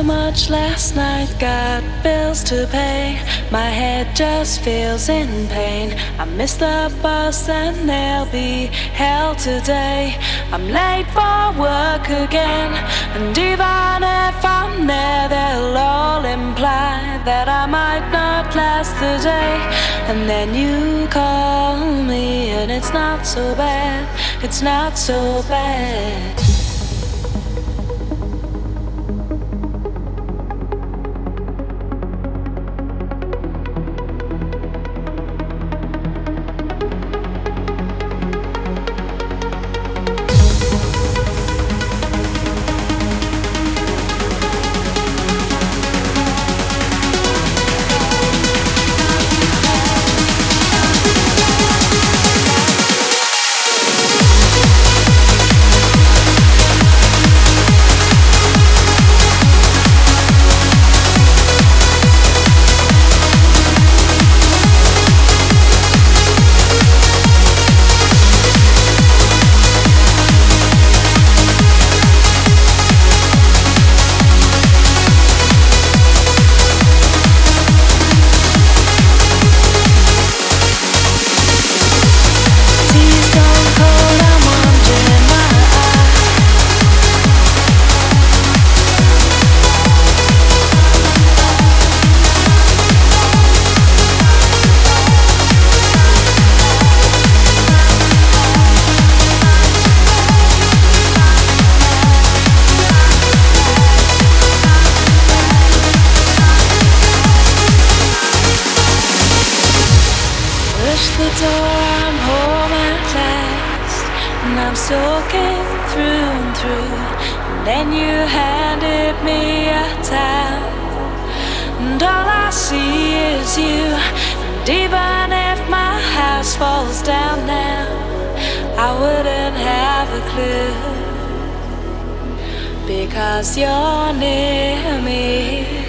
too much last night, got bills to pay. My head just feels in pain. I missed the bus and there'll be hell today. I'm late for work again, and even if I'm there, they'll all imply that I might not last the day. And then you call me, and it's not so bad, it's not so bad. I'm home at last, and I'm soaking through and through. And then you handed me a towel, and all I see is you. And even if my house falls down now, I wouldn't have a clue, because you're near me.